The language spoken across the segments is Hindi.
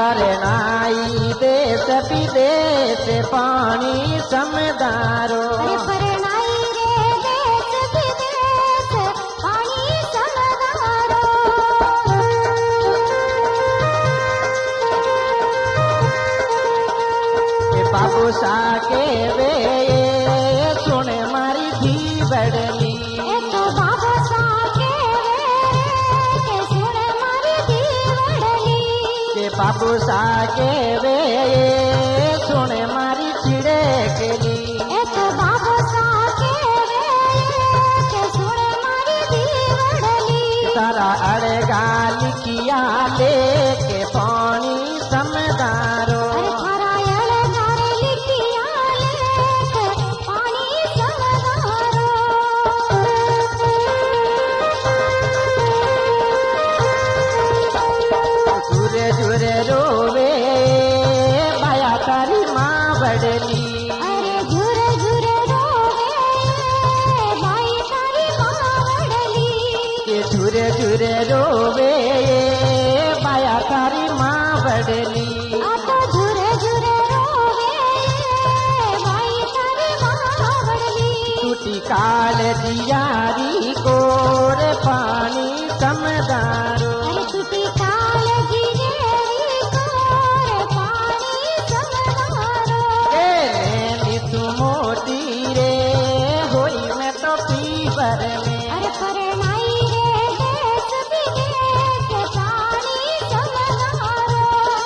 परनाई देश विदेश पानी समदारो। परनाई रे देश विदेश पानी समदारो। बाबू सा के वे सुन मारी धी बड़ली। बाबू सा के सुन मारी धी बड़ली। बाबू सा के वे सुन मारी चिड़े केली। बाबू सा के सुन मारी धी बड़ली। तारा अड़गा लिखिया लेके पानी समदारो। झुरे रोवे माया तारी माँ बड़ली। अरे झुरे झुरे रोवे माई तारी माँ बड़ली। ये झुरे झुरे रोवे माया तारी माँ बड़ली। अब झुरे झुरे रोवे माई तारी माँ बड़ली। टूटी काल दियारी कोर पानी समदारो। अरे टूटी काल दियारी कोर पानी समदारो। तू मोटी रे होई मैं तो पीवर में। अरे परनाई रे देश विदेश पानी समदारो।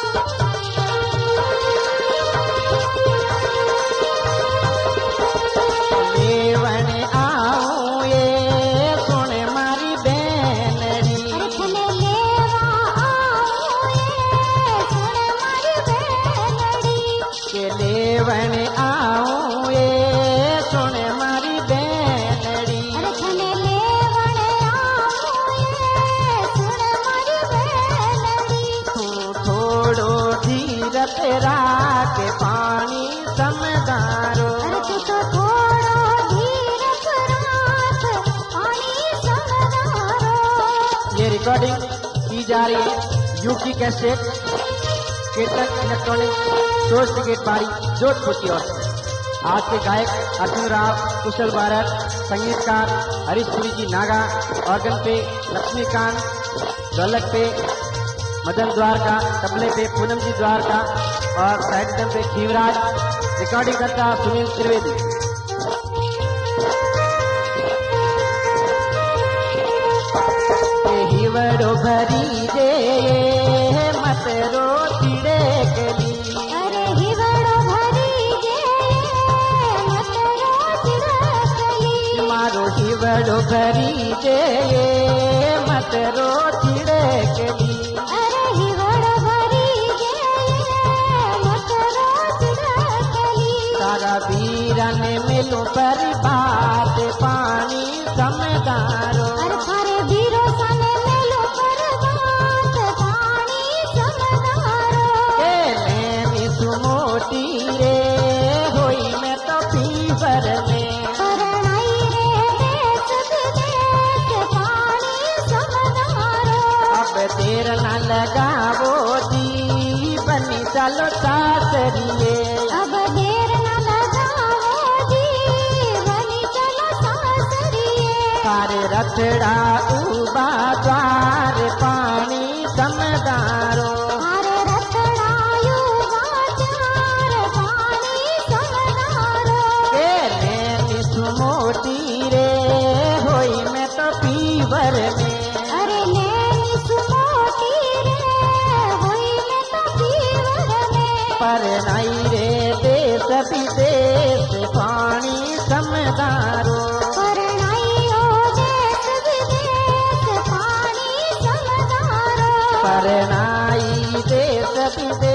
लेवन आऊं ये सुन मारी बेनड़ी। अरे लेवा आऊं ये सुन मारी बेनड़ी। के लेवन आऊं ये सुन मारी बेनड़ी। अरे लेवन आऊं ये सुन मारी बेनड़ी। तू थोड़ो धीरत राख पानी समदारो। अरे तू तो थोड़ा धीरज राख पानी समदारो। ये रिकॉर्डिंग की जा रही है UP cassette kirtan electronic source cricket बारी जोधपुर की ओर से। आज के गायक अर्जुन राव, कुशल भारत, संगीतकार हरीश पुरी जी नागा, ऑर्गन पे लक्ष्मीकांत, ढोलक पे मदन द्वारका, तबले पे पूनम जी द्वारका और साहित्यम पे खीवराज। रिकॉर्डिंग करता सुनील त्रिवेदी। हिवड़ो भरी दे मत रो चिड़े गली। अरे हिवड़ो भरी दे मत रो चिड़े गली। मारो हिवड़ो भरी दे मत रो चिड़े गली। अरे हिवड़ो भरी दे मत रो चिड़े गली। तारा वीरन मिलो पर बात पानी समदारो। अरे थारे वीरो सन मिलो पर बात पानी समदारो। नैनी सुमोटी रे होई मैं तो पीवर में। परनाई रे देश विदेश पानी समदारो। अब देर न लगावो दी बनी चलो सासरिए। अब देर न लगाओ जीवनी चलो सासरिए। तारे रथड़ा उबा द्वार पानी समदारो। थारे रतड़ायु बाजार पानी समदारो। नैनी सुमोटी रे होई मैं तो पीवर में। अरे नैनी सुमोटी रे हुई मैं तो पीवर में। परनाई रे देश विदेश पानी समदारो। परनाई ओ देश विदेश पानी समदारो। परनाई देश विदेश